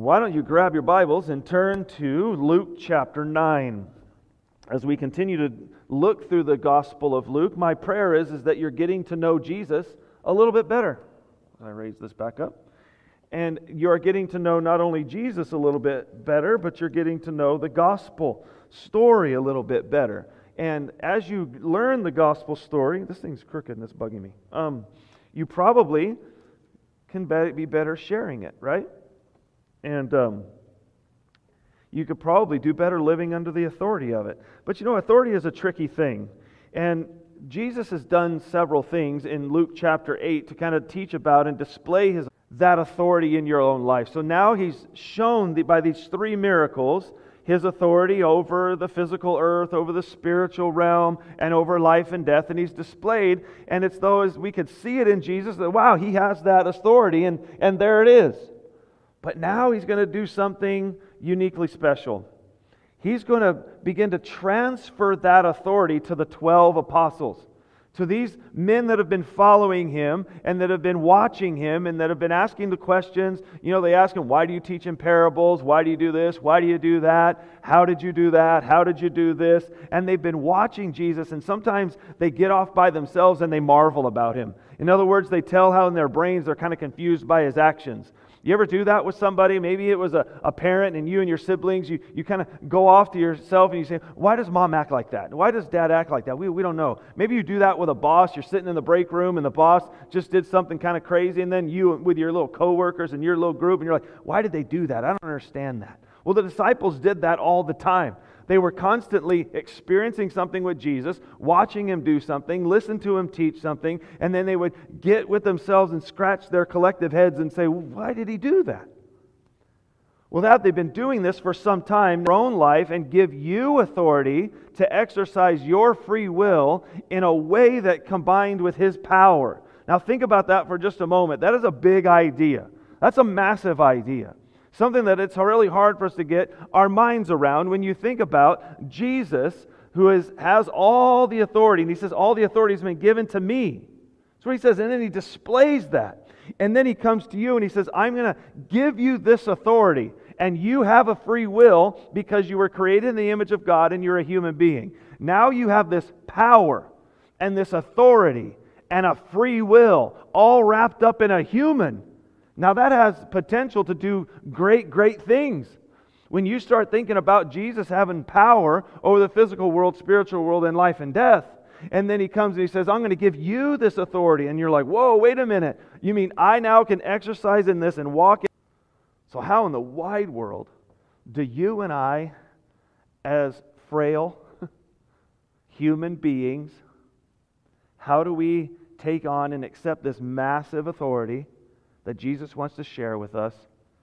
Why don't you grab your Bibles and turn to Luke chapter 9. As we continue to look through the Gospel of Luke, my prayer is that you're getting to know Jesus a little bit better. I raise this back up. And you're getting to know not only Jesus a little bit better, but you're getting to know the Gospel story a little bit better. And as you learn the Gospel story, this thing's crooked and it's bugging me. You probably can be better sharing it, right? And you could probably do better living under the authority of it. But you know, authority is a tricky thing. And Jesus has done several things in Luke chapter 8 to kind of teach about and display that authority in your own life. So now He's shown by these three miracles His authority over the physical earth, over the spiritual realm, and over life and death. And He's displayed, and it's though as we could see it in Jesus, that wow, He has that authority, and there it is. But now He's going to do something uniquely special. He's going to begin to transfer that authority to the 12 apostles, to these men that have been following Him and that have been watching Him and that have been asking the questions. You know, they ask Him, why do you teach in parables? Why do you do this? Why do you do that? How did you do that? How did you do this? And they've been watching Jesus, and sometimes they get off by themselves and they marvel about Him. In other words, they tell how in their brains they're kind of confused by His actions. You ever do that with somebody? Maybe it was a parent and you and your siblings, you kind of go off to yourself and you say, why does mom act like that? Why does dad act like that? We don't know. Maybe you do that with a boss. You're sitting in the break room and the boss just did something kind of crazy, and then you with your little coworkers and your little group, and you're like, why did they do that? I don't understand that. Well, the disciples did that all the time. They were constantly experiencing something with Jesus, watching Him do something, listen to Him teach something, and then they would get with themselves and scratch their collective heads and say, why did He do that? Well, they've been doing this for some time in their own life and give you authority to exercise your free will in a way that combined with His power. Now think about that for just a moment. That is a big idea. That's a massive idea. Something that it's really hard for us to get our minds around when you think about Jesus, who has all the authority. And He says, all the authority has been given to me. That's what He says. And then He displays that. And then He comes to you and He says, I'm going to give you this authority. And you have a free will because you were created in the image of God and you're a human being. Now you have this power and this authority and a free will all wrapped up in a human. Now that has potential to do great, great things. When you start thinking about Jesus having power over the physical world, spiritual world, and life and death, and then He comes and He says, I'm going to give you this authority. And you're like, whoa, wait a minute. You mean I now can exercise in this and walk in? So how in the wide world do you and I, as frail human beings, how do we take on and accept this massive authority that Jesus wants to share with us,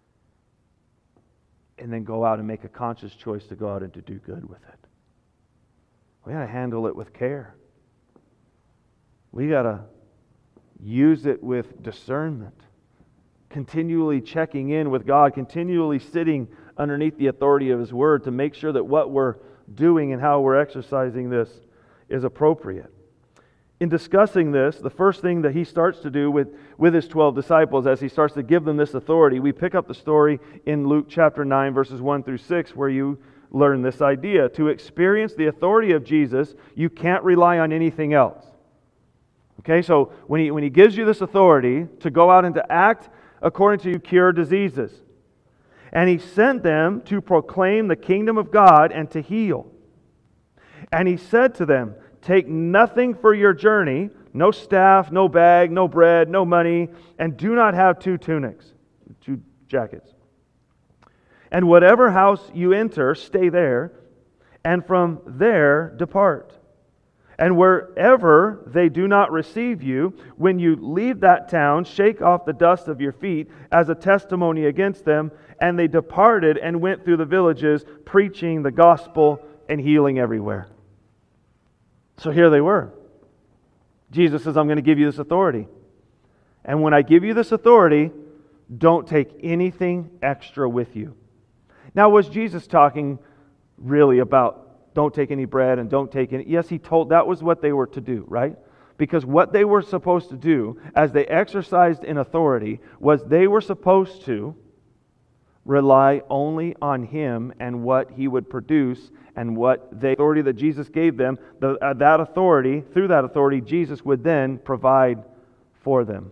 and then go out and make a conscious choice to go out and to do good with it? We got to handle it with care. We got to use it with discernment, continually checking in with God, continually sitting underneath the authority of His Word to make sure that what we're doing and how we're exercising this is appropriate. In discussing this, the first thing that He starts to do with His 12 disciples as He starts to give them this authority, we pick up the story in Luke chapter 9, verses 1 through 6, where you learn this idea. To experience the authority of Jesus, you can't rely on anything else. Okay, so when he gives you this authority to go out and to act according to cure diseases, and He sent them to proclaim the kingdom of God and to heal. And He said to them, take nothing for your journey, no staff, no bag, no bread, no money, and do not have two jackets. And whatever house you enter, stay there, and from there depart. And wherever they do not receive you, when you leave that town, shake off the dust of your feet as a testimony against them. And they departed and went through the villages, preaching the gospel and healing everywhere. So here they were. Jesus says, I'm going to give you this authority. And when I give you this authority, don't take anything extra with you. Now, was Jesus talking really about don't take any bread and don't take any? Yes, He told that was what they were to do, right? Because what they were supposed to do as they exercised in authority was they were supposed to rely only on Him and what He would produce and what the authority that Jesus gave them, through that authority, Jesus would then provide for them.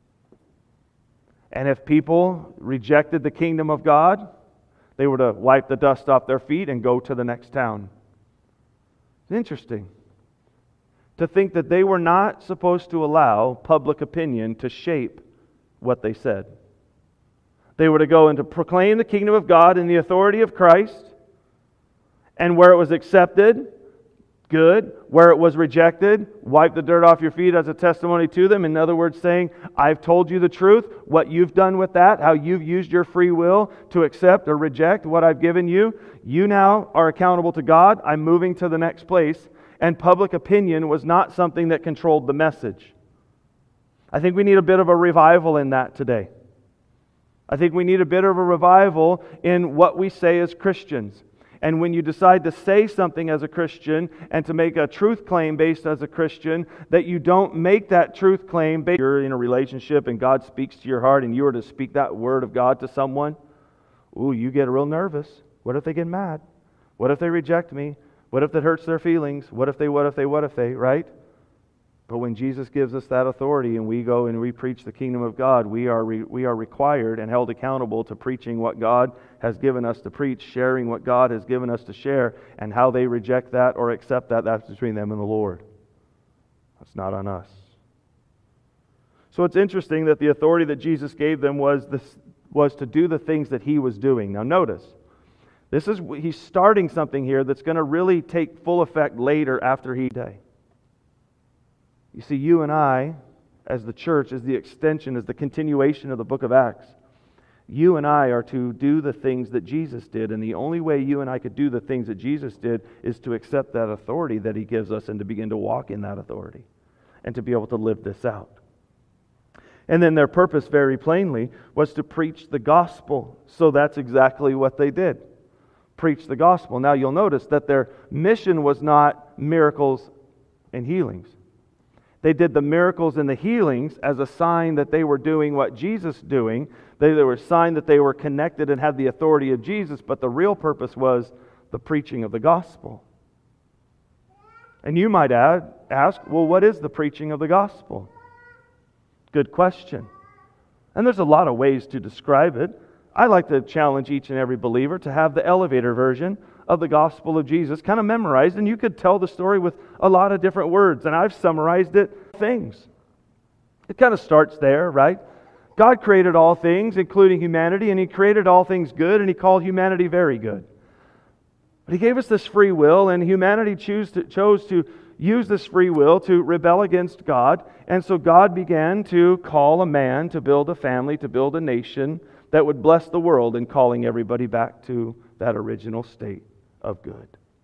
And if people rejected the kingdom of God, they were to wipe the dust off their feet and go to the next town. It's interesting to think that they were not supposed to allow public opinion to shape what they said. They were to go and to proclaim the kingdom of God in the authority of Christ, and where it was accepted, good. Where it was rejected, wipe the dirt off your feet as a testimony to them. In other words, saying, I've told you the truth, what you've done with that, how you've used your free will to accept or reject what I've given you. You now are accountable to God. I'm moving to the next place. And public opinion was not something that controlled the message. I think we need a bit of a revival in that today. I think we need a bit of a revival in what we say as Christians. And when you decide to say something as a Christian and to make a truth claim based as a Christian, that you don't make that truth claim based you're in a relationship and God speaks to your heart and you are to speak that word of God to someone, you get real nervous. What if they get mad? What if they reject me? What if that hurts their feelings? What if they, right? But when Jesus gives us that authority and we go and we preach the kingdom of God, we are required and held accountable to preaching what God has given us to preach, sharing what God has given us to share, and how they reject that or accept that, that's between them and the Lord. That's not on us. So it's interesting that the authority that Jesus gave them was to do the things that He was doing. Now notice, He's starting something here that's going to really take full effect later after He died. You see, you and I, as the church, as the extension, as the continuation of the book of Acts, you and I are to do the things that Jesus did. And the only way you and I could do the things that Jesus did is to accept that authority that He gives us and to begin to walk in that authority and to be able to live this out. And then their purpose, very plainly, was to preach the gospel. So that's exactly what they did. Preach the gospel. Now you'll notice that their mission was not miracles and healings. They did the miracles and the healings as a sign that they were doing what Jesus was doing. They were a sign that they were connected and had the authority of Jesus, but the real purpose was the preaching of the gospel. And you might ask, well, what is the preaching of the gospel? Good question. And there's a lot of ways to describe it. I like to challenge each and every believer to have the elevator version of the gospel of Jesus kind of memorized, and you could tell the story with a lot of different words, and I've summarized it. Things. It kind of starts there, right? God created all things, including humanity, and He created all things good, and He called humanity very good. But He gave us this free will, and humanity chose to use this free will to rebel against God, and so God began to call a man to build a family, to build a nation that would bless the world in calling everybody back to that original state of good.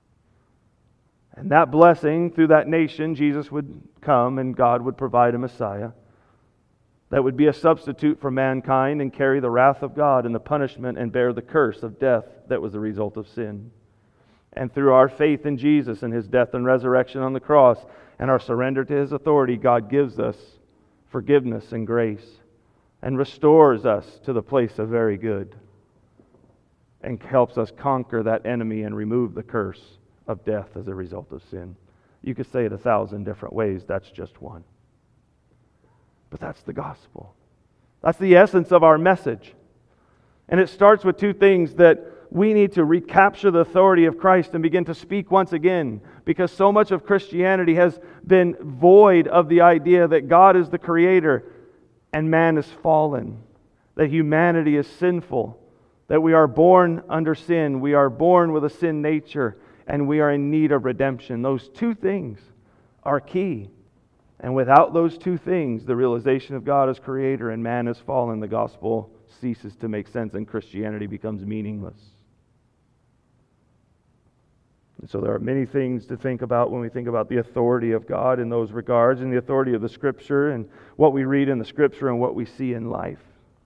And that blessing through that nation, Jesus would come and God would provide a Messiah that would be a substitute for mankind and carry the wrath of God and the punishment and bear the curse of death that was the result of sin. And through our faith in Jesus and His death and resurrection on the cross and our surrender to His authority, God gives us forgiveness and grace and restores us to the place of very good and helps us conquer that enemy and remove the curse of death as a result of sin. You could say it 1,000 different ways. That's just one. But that's the gospel. That's the essence of our message. And it starts with two things: that we need to recapture the authority of Christ and begin to speak once again, because so much of Christianity has been void of the idea that God is the Creator and man is fallen, that humanity is sinful, that we are born under sin, we are born with a sin nature, and we are in need of redemption. Those two things are key. And without those two things, the realization of God as Creator and man as fallen, the gospel ceases to make sense and Christianity becomes meaningless. And so there are many things to think about when we think about the authority of God in those regards, and the authority of the Scripture, and what we read in the Scripture and what we see in life.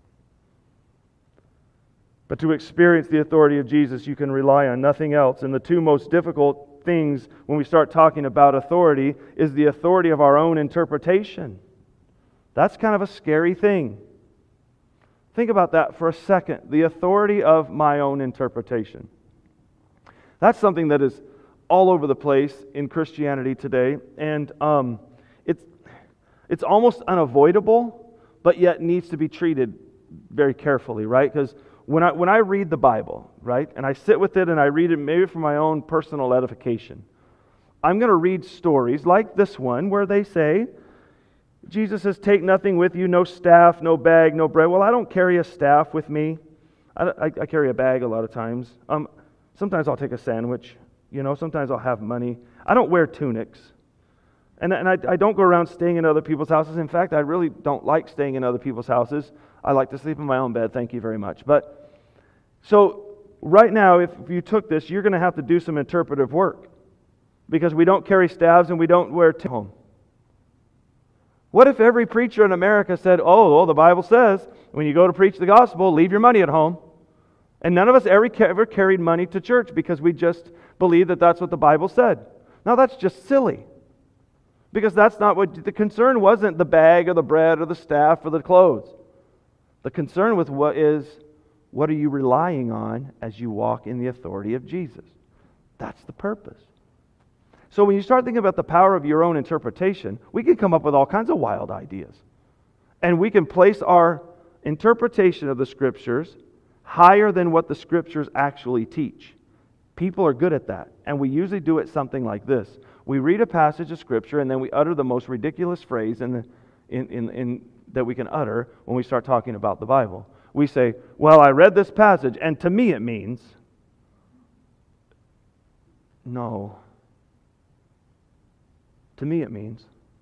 But to experience the authority of Jesus, you can rely on nothing else. And the two most difficult things when we start talking about authority is the authority of our own interpretation. That's kind of a scary thing. Think about that for a second. The authority of my own interpretation. That's something that is all over the place in Christianity today, and it's almost unavoidable, but yet needs to be treated very carefully, right? Because when I read the Bible, right, and I sit with it and I read it maybe for my own personal edification, I'm going to read stories like this one where they say, Jesus says, take nothing with you, no staff, no bag, no bread. Well, I don't carry a staff with me. I carry a bag a lot of times. Sometimes I'll take a sandwich. Sometimes I'll have money. I don't wear tunics. And I don't go around staying in other people's houses. In fact, I really don't like staying in other people's houses. I like to sleep in my own bed. Thank you very much. So right now, if you took this, you're going to have to do some interpretive work. Because we don't carry staffs and we don't wear home. What if every preacher in America said, oh, the Bible says, when you go to preach the gospel, leave your money at home. And none of us ever carried money to church because we just believed that that's what the Bible said. Now that's just silly. Because that's not what the concern wasn't the bag or the bread or the staff or the clothes. The concern with what are you relying on as you walk in the authority of Jesus? That's the purpose. So when you start thinking about the power of your own interpretation, we can come up with all kinds of wild ideas. And we can place our interpretation of the Scriptures higher than what the Scriptures actually teach. People are good at that. And we usually do it something like this. We read a passage of Scripture and then we utter the most ridiculous phrase that we can utter when we start talking about the Bible. We say, well, I read this passage and to me it means... No. To me it means,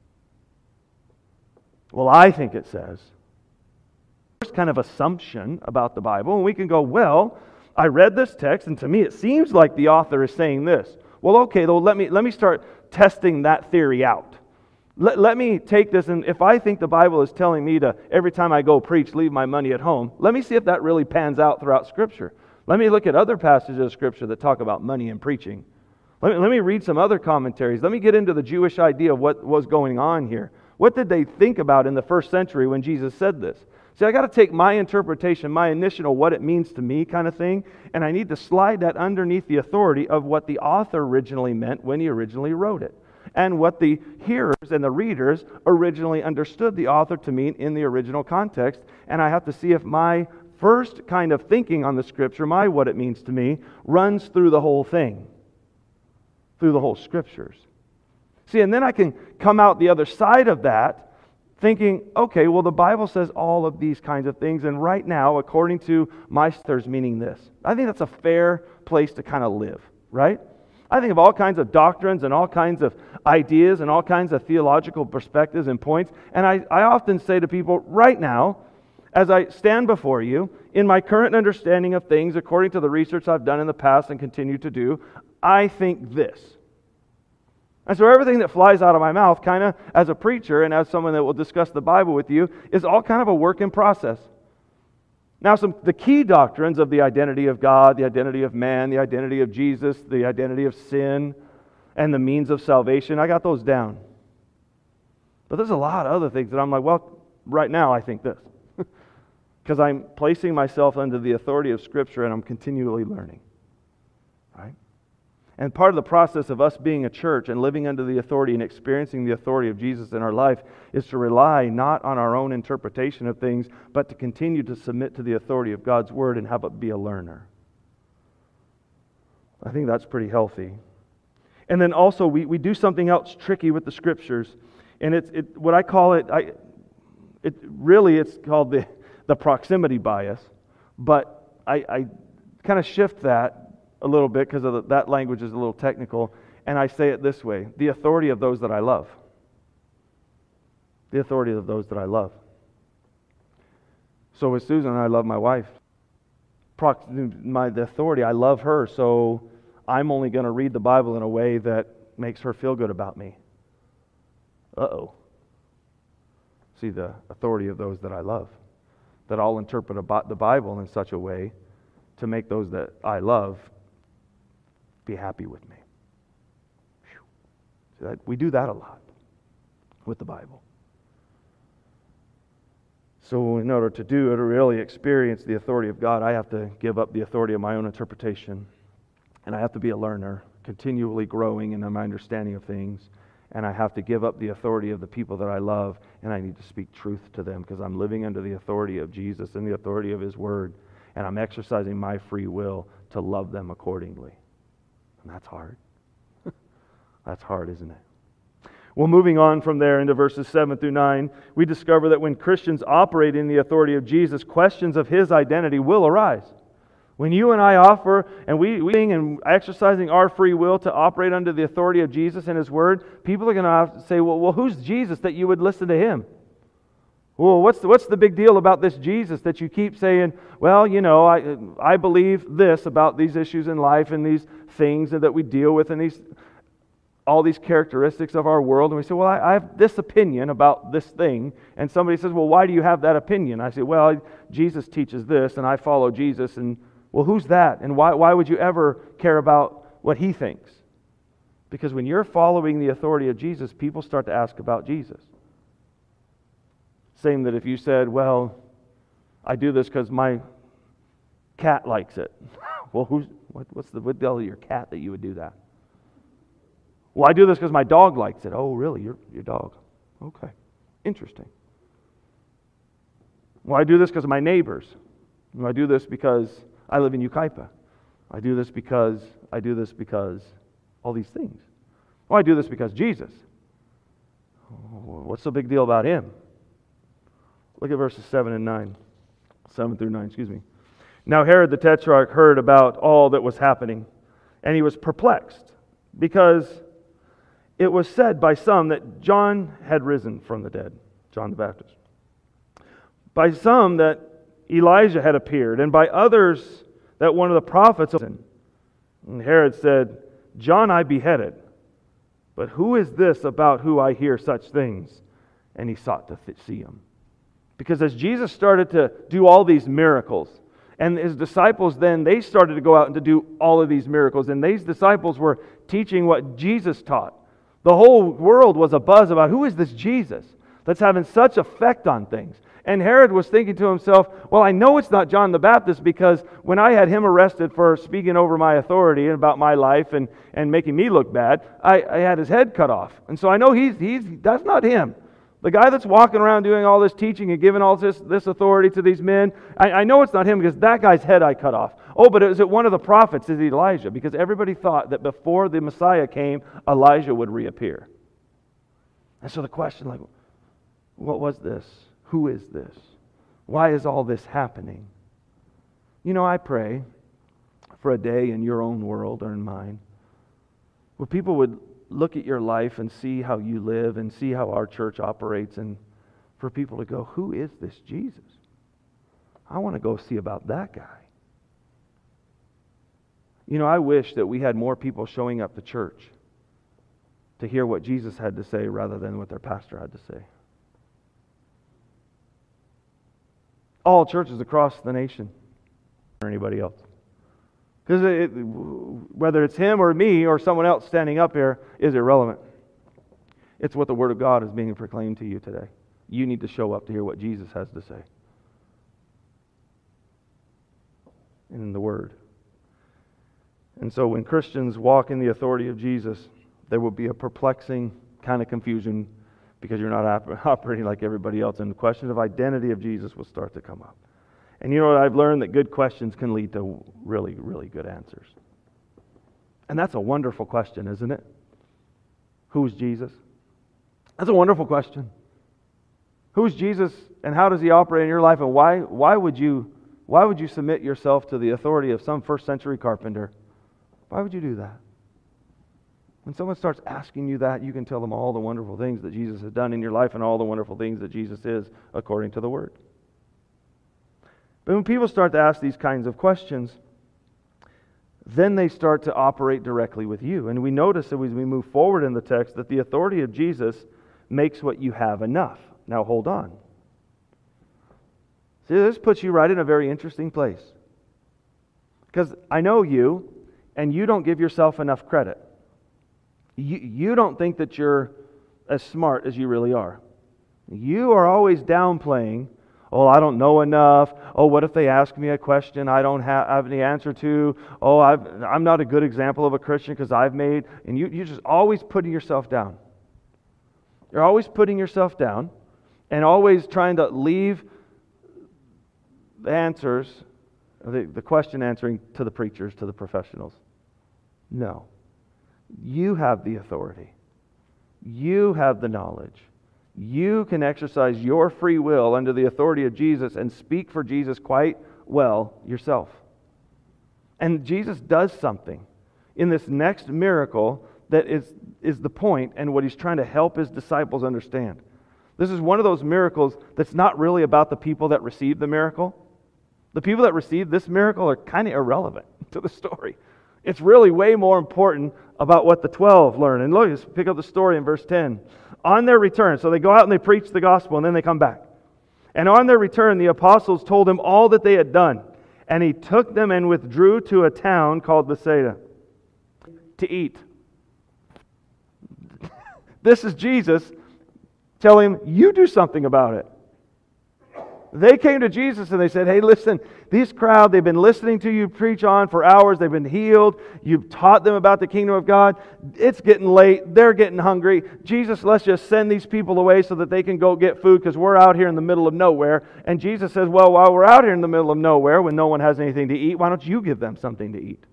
well, I think it says. First kind of assumption about the Bible, and we can go, well, I read this text, and to me it seems like the author is saying this. Well, okay, though, let me start testing that theory out. Let me take this, and if I think the Bible is telling me to, every time I go preach, leave my money at home, let me see if that really pans out throughout Scripture. Let me look at other passages of Scripture that talk about money and preaching. Let me read some other commentaries. Let me get into the Jewish idea of what was going on here. What did they think about in the first century when Jesus said this? See, I got to take my interpretation, my initial what it means to me kind of thing, and I need to slide that underneath the authority of what the author originally meant when he originally wrote it, and what the hearers and the readers originally understood the author to mean in the original context. And I have to see if my first kind of thinking on the Scripture, my what it means to me, runs through the whole thing. Through the whole Scriptures. See, and then I can come out the other side of that thinking, okay, well, the Bible says all of these kinds of things, and right now, according to my there's meaning this. I think that's a fair place to kind of live, right? I think of all kinds of doctrines and all kinds of ideas and all kinds of theological perspectives and points, and I often say to people, right now, as I stand before you, in my current understanding of things, according to the research I've done in the past and continue to do, I think this. And so everything that flies out of my mouth, kind of as a preacher and as someone that will discuss the Bible with you, is all kind of a work in process. Now, the key doctrines of the identity of God, the identity of man, the identity of Jesus, the identity of sin, and the means of salvation, I got those down. But there's a lot of other things that I'm like, well, right now I think this. Because I'm placing myself under the authority of Scripture and I'm continually learning. Right? And part of the process of us being a church and living under the authority and experiencing the authority of Jesus in our life is to rely not on our own interpretation of things, but to continue to submit to the authority of God's Word and have it be a learner. I think that's pretty healthy. And then also we do something else tricky with the Scriptures, and what I call it's called the proximity bias, but I kind of shift that a little bit because that language is a little technical, and I say it this way: the authority of those that I love. The authority of those that I love. So with Susan, I love my wife. The authority, I love her, so I'm only going to read the Bible in a way that makes her feel good about me. Uh-oh. See, the authority of those that I love. That I'll interpret the Bible in such a way to make those that I love be happy with me. See, we do that a lot with the Bible. So in order to really experience the authority of God, I have to give up the authority of my own interpretation. And I have to be a learner, continually growing in my understanding of things. And I have to give up the authority of the people that I love, and I need to speak truth to them because I'm living under the authority of Jesus and the authority of His Word. And I'm exercising my free will to love them accordingly. And that's hard. That's hard, isn't it? Well, moving on from there into verses 7 through 9, we discover that when Christians operate in the authority of Jesus, questions of His identity will arise. When you and I offer and we and exercising our free will to operate under the authority of Jesus and His Word, people are going to have to say, well, who's Jesus that you would listen to Him? Well, what's the big deal about this Jesus that you keep saying, well, you know, I believe this about these issues in life and these things that we deal with and all these characteristics of our world. And we say, well, I have this opinion about this thing. And somebody says, well, why do you have that opinion? I say, well, Jesus teaches this and I follow Jesus. And well, who's that? And why would you ever care about what He thinks? Because when you're following the authority of Jesus, people start to ask about Jesus. Same that if you said, well, I do this because my cat likes it. Well, what's the big deal of your cat that you would do that? Well, I do this because my dog likes it. Oh, really? Your dog? Okay. Interesting. Well, I do this because of my neighbors. Well, I do this because I live in Yucaipa. I do this because all these things. Well, I do this because Jesus. Oh, what's the big deal about Him? Look at verses 7 through 9, excuse me. Now Herod the Tetrarch heard about all that was happening, and he was perplexed, because it was said by some that John had risen from the dead, John the Baptist. By some that Elijah had appeared, and by others that one of the prophets had risen. And Herod said, John I beheaded, but who is this about who I hear such things? And he sought to see Him. Because as Jesus started to do all these miracles, and His disciples then, they started to go out and to do all of these miracles, and these disciples were teaching what Jesus taught. The whole world was abuzz about, who is this Jesus that's having such effect on things? And Herod was thinking to himself, well, I know it's not John the Baptist, because when I had him arrested for speaking over my authority and about my life and making me look bad, I had his head cut off. And so I know that's not him. The guy that's walking around doing all this teaching and giving all this authority to these men, I know it's not him because that guy's head I cut off. Oh, but is it one of the prophets? Is it Elijah? Because everybody thought that before the Messiah came, Elijah would reappear. And so the question, like, what was this? Who is this? Why is all this happening? You know, I pray for a day in your own world or in mine where people would look at your life and see how you live and see how our church operates, and for people to go, who is this Jesus? I want to go see about that guy. You know, I wish that we had more people showing up to church to hear what Jesus had to say rather than what their pastor had to say. All churches across the nation, or anybody else. Because whether it's him or me or someone else standing up here is irrelevant. It's what the Word of God is being proclaimed to you today. You need to show up to hear what Jesus has to say. In the Word. And so when Christians walk in the authority of Jesus, there will be a perplexing kind of confusion because you're not operating like everybody else. And the question of identity of Jesus will start to come up. And you know what I've learned? That good questions can lead to really, really good answers. And that's a wonderful question, isn't it? Who's Jesus? That's a wonderful question. Who's Jesus and how does He operate in your life? And why would you submit yourself to the authority of some first century carpenter? Why would you do that? When someone starts asking you that, you can tell them all the wonderful things that Jesus has done in your life and all the wonderful things that Jesus is according to the Word. But when people start to ask these kinds of questions, then they start to operate directly with you. And we notice as we move forward in the text that the authority of Jesus makes what you have enough. Now hold on. See, this puts you right in a very interesting place. Because I know you, and you don't give yourself enough credit. You don't think that you're as smart as you really are. You are always downplaying, Oh, I don't know enough. Oh, what if they ask me a question I don't have the answer to? Oh, I'm not a good example of a Christian because I've made... And you're just always putting yourself down. You're always putting yourself down and always trying to leave the answers, the question answering to the preachers, to the professionals. No. You have the authority. You have the knowledge. You can exercise your free will under the authority of Jesus and speak for Jesus quite well yourself. And Jesus does something in this next miracle that is the point and what He's trying to help His disciples understand. This is one of those miracles that's not really about the people that received the miracle. The people that received this miracle are kind of irrelevant to the story. It's really way more important about what the 12 learn. And look, let's pick up the story in verse 10. On their return, so they go out and they preach the gospel and then they come back. And on their return, the apostles told him all that they had done. And he took them and withdrew to a town called Bethsaida to eat. This is Jesus telling him, you do something about it. They came to Jesus and they said, hey, listen, this crowd, they've been listening to you preach on for hours. They've been healed. You've taught them about the kingdom of God. It's getting late. They're getting hungry. Jesus, let's just send these people away so that they can go get food because we're out here in the middle of nowhere. And Jesus says, well, while we're out here in the middle of nowhere when no one has anything to eat, why don't you give them something to eat?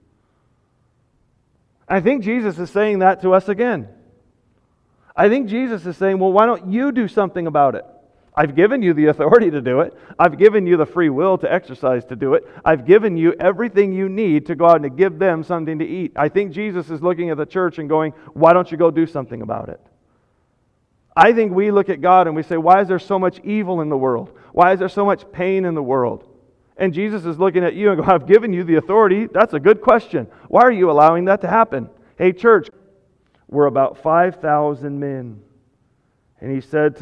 I think Jesus is saying that to us again. I think Jesus is saying, well, why don't you do something about it? I've given you the authority to do it. I've given you the free will to exercise to do it. I've given you everything you need to go out and to give them something to eat. I think Jesus is looking at the church and going, why don't you go do something about it? I think we look at God and we say, why is there so much evil in the world? Why is there so much pain in the world? And Jesus is looking at you and going, I've given you the authority. That's a good question. Why are you allowing that to happen? Hey, church, we're about 5,000 men. And he said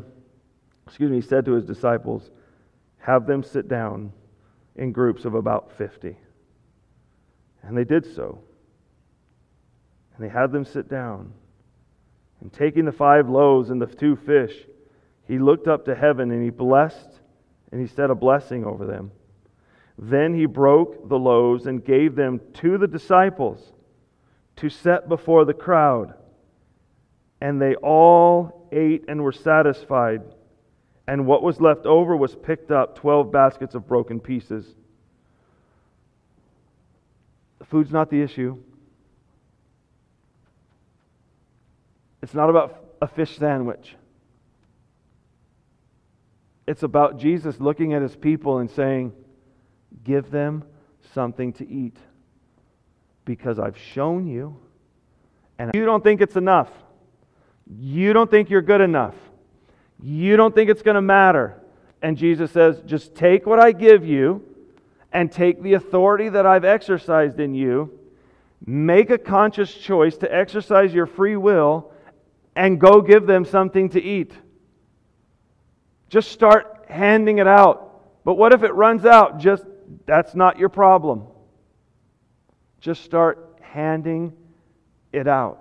to his disciples, have them sit down in groups of about 50. And they did so. And they had them sit down. And taking the 5 loaves and the 2 fish, he looked up to heaven and he blessed, and he said a blessing over them. Then he broke the loaves and gave them to the disciples to set before the crowd. And they all ate and were satisfied. And what was left over was picked up, 12 baskets of broken pieces. The food's not the issue. It's not about a fish sandwich. It's about Jesus looking at His people and saying, give them something to eat. Because I've shown you, and you don't think it's enough. You don't think you're good enough. You don't think it's going to matter. And Jesus says, just take what I give you and take the authority that I've exercised in you, make a conscious choice to exercise your free will, and go give them something to eat. Just start handing it out. But what if it runs out? That's not your problem. Just start handing it out.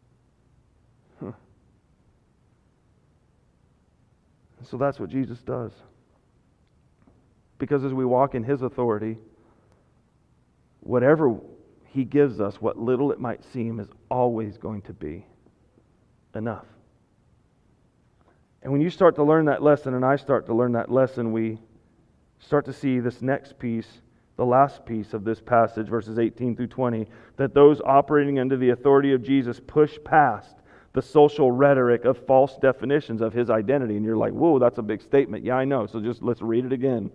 So that's what Jesus does. Because as we walk in His authority, whatever He gives us, what little it might seem, is always going to be enough. And when you start to learn that lesson, and I start to learn that lesson, we start to see this next piece, the last piece of this passage, verses 18 through 20, that those operating under the authority of Jesus push past the social rhetoric of false definitions of His identity. And you're like, whoa, that's a big statement. Yeah, I know. So just let's read it again.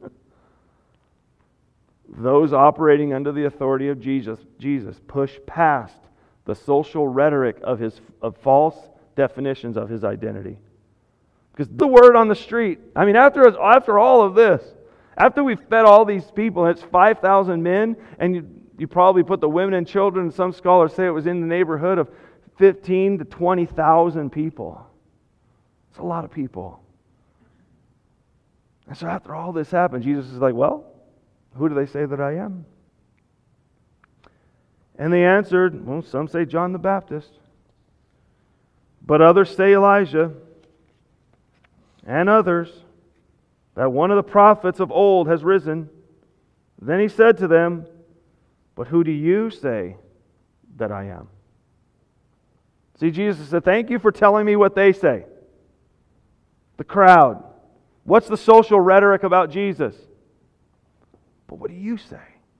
Those operating under the authority of Jesus push past the social rhetoric of false definitions of His identity. Because the word on the street, I mean, after all of this, after we've fed all these people, and it's 5,000 men, and you probably put the women and children, and some scholars say it was in the neighborhood of 15 to 20,000 people. It's a lot of people. And so after all this happened, Jesus is like, well, who do they say that I am? And they answered, well, some say John the Baptist, but others say Elijah, and others, that one of the prophets of old has risen. Then he said to them, but who do you say that I am? See, Jesus said, thank you for telling me what they say. The crowd. What's the social rhetoric about Jesus? But what do you say?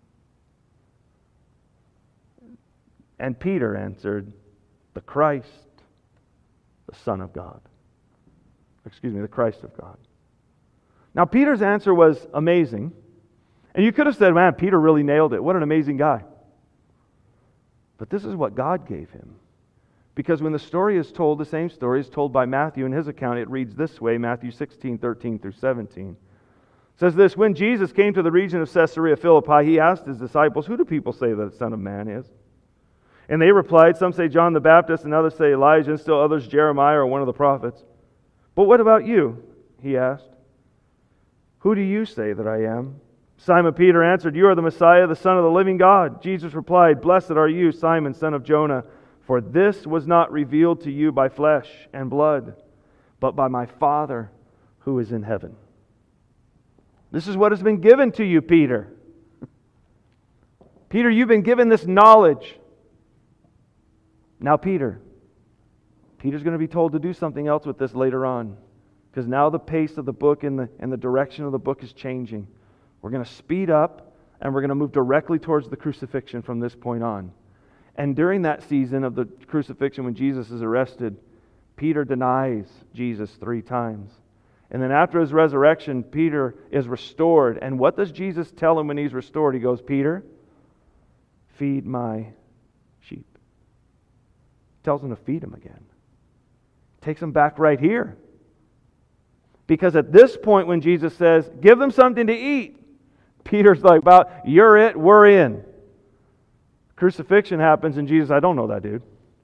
And Peter answered, the Christ, the Son of God. The Christ of God. Now, Peter's answer was amazing. And you could have said, man, Peter really nailed it. What an amazing guy. But this is what God gave him. Because when the story is told, the same story is told by Matthew in his account. It reads this way, Matthew 16, 13 through 17. It says this, when Jesus came to the region of Caesarea Philippi, he asked his disciples, who do people say that the Son of Man is? And they replied, some say John the Baptist, and others say Elijah, and still others Jeremiah or one of the prophets. But what about you? He asked. Who do you say that I am? Simon Peter answered, you are the Messiah, the Son of the living God. Jesus replied, blessed are you, Simon, son of Jonah, for this was not revealed to you by flesh and blood, but by my Father who is in heaven. This is what has been given to you, Peter. Peter, you've been given this knowledge. Now, Peter's going to be told to do something else with this later on. Because now the pace of the book and the direction of the book is changing. We're going to speed up and we're going to move directly towards the crucifixion from this point on. And during that season of the crucifixion when Jesus is arrested, Peter denies Jesus 3 times. And then after his resurrection, Peter is restored. And what does Jesus tell him when he's restored? He goes, Peter, feed my sheep. Tells him to feed him again. Takes him back right here. Because at this point when Jesus says, give them something to eat, Peter's like, about, you're it, we're in. Crucifixion happens and Jesus, I don't know that dude.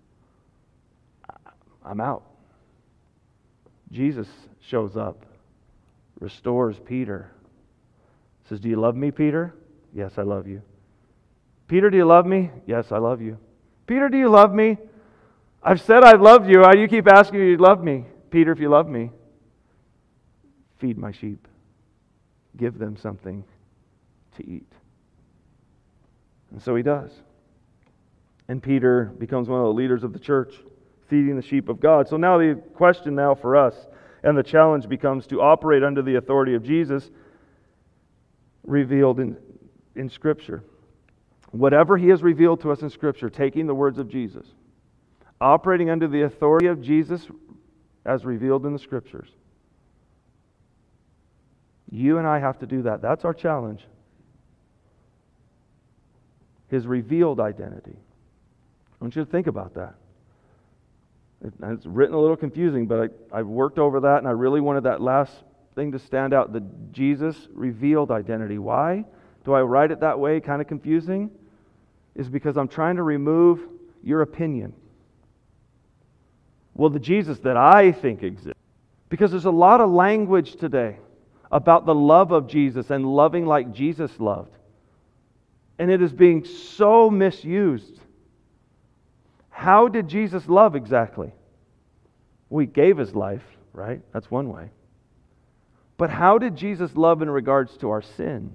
I'm out. Jesus shows up, restores Peter. Says, do you love me, Peter? Yes, I love you. Peter, do you love me? Yes, I love you. Peter, do you love me? I've said I love you. Why do you keep asking me if you love me? Peter, if you love me, feed my sheep. Give them something to eat. And so he does. And Peter becomes one of the leaders of the church, feeding the sheep of God. So now the question now for us, and the challenge becomes to operate under the authority of Jesus revealed in Scripture. Whatever He has revealed to us in Scripture, taking the words of Jesus, operating under the authority of Jesus as revealed in the Scriptures. You and I have to do that. That's our challenge. His revealed identity. I want you to think about that. It's written a little confusing, but I've worked over that, and I really wanted that last thing to stand out, the Jesus revealed identity. Why do I write it that way, kind of confusing? Is because I'm trying to remove your opinion. Well, the Jesus that I think exists. Because there's a lot of language today about the love of Jesus and loving like Jesus loved. And it is being so misused. How did Jesus love exactly? Well, He gave His life, right? That's one way. But how did Jesus love in regards to our sin?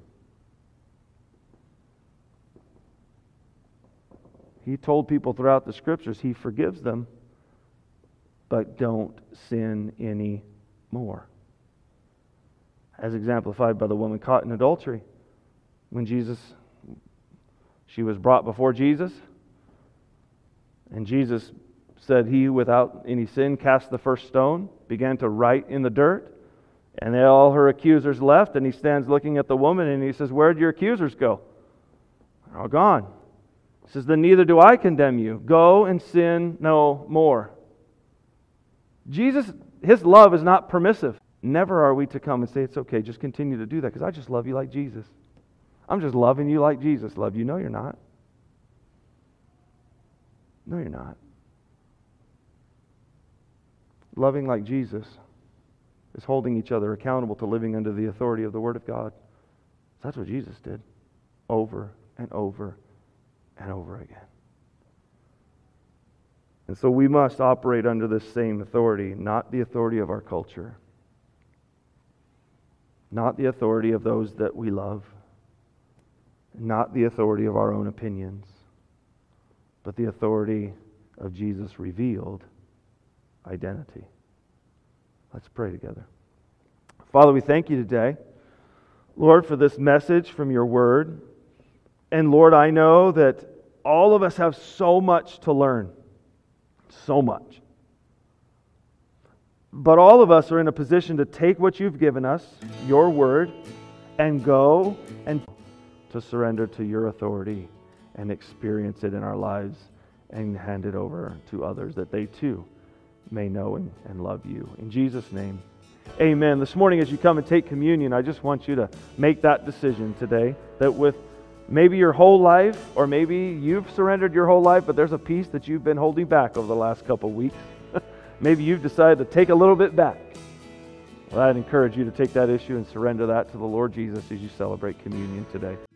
He told people throughout the Scriptures He forgives them, but don't sin anymore. As exemplified by the woman caught in adultery. When she was brought before Jesus, and Jesus said, he without any sin cast the first stone, began to write in the dirt, and then all her accusers left, and He stands looking at the woman, and He says, where'd your accusers go? They're all gone. He says, then neither do I condemn you. Go and sin no more. Jesus, His love is not permissive. Never are we to come and say, it's okay, just continue to do that, because I just love you like Jesus. I'm just loving you like Jesus loved you. No, you're not. No, you're not. Loving like Jesus is holding each other accountable to living under the authority of the Word of God. That's what Jesus did over and over and over again. And so we must operate under this same authority, not the authority of our culture. not the authority of those that we love, not the authority of our own opinions, but the authority of Jesus' revealed identity. Let's pray together. Father, we thank you today, Lord, for this message from your word. And Lord, I know that all of us have so much to learn. So much. But all of us are in a position to take what you've given us, your word, and go and to surrender to your authority and experience it in our lives and hand it over to others that they too may know and love you. In Jesus' name, amen. This morning as you come and take communion, I just want you to make that decision today that with maybe your whole life, or maybe you've surrendered your whole life, but there's a piece that you've been holding back over the last couple of weeks. Maybe you've decided to take a little bit back. Well, I'd encourage you to take that issue and surrender that to the Lord Jesus as you celebrate communion today.